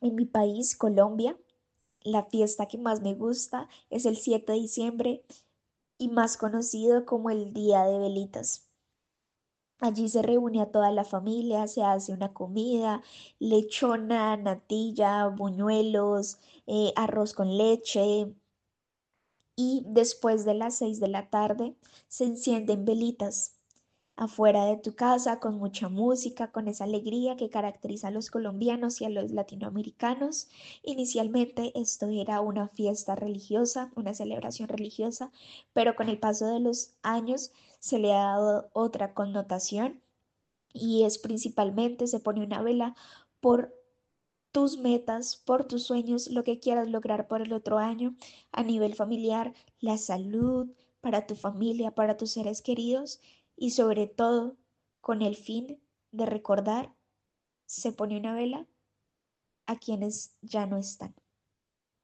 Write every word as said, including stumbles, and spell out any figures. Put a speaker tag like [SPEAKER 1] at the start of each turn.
[SPEAKER 1] En mi país, Colombia, la fiesta que más me gusta es el siete de diciembre y más conocido como el Día de Velitas. Allí se reúne a toda la familia, se hace una comida, lechona, natilla, buñuelos, eh, arroz con leche, y después de las seis de la tarde se encienden velitas afuera de tu casa con mucha música, con esa alegría que caracteriza a los colombianos y a los latinoamericanos. Inicialmente esto era una fiesta religiosa, una celebración religiosa, pero con el paso de los años se le ha dado otra connotación y es principalmente se pone una vela por tus metas, por tus sueños, lo que quieras lograr por el otro año a nivel familiar, la salud, para tu familia, para tus seres queridos y sobre todo con el fin de recordar, se pone una vela a quienes ya no están.